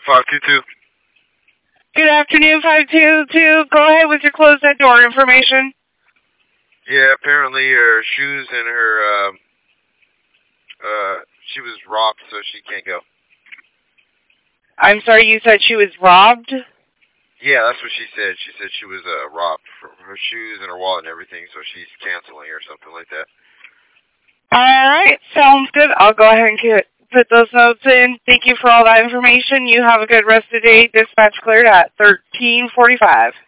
522. Good afternoon, 522. Go ahead with your close that door information. Yeah, apparently her shoes and her, she was robbed, so she can't go. I'm sorry, you said she was robbed? Yeah, that's what she said. She said she was robbed for her shoes and her wallet and everything, so she's canceling or something like that. All right, sounds good. I'll go ahead and put those notes in. Thank you for all that information. You have a good rest of the day. Dispatch cleared at 13:45.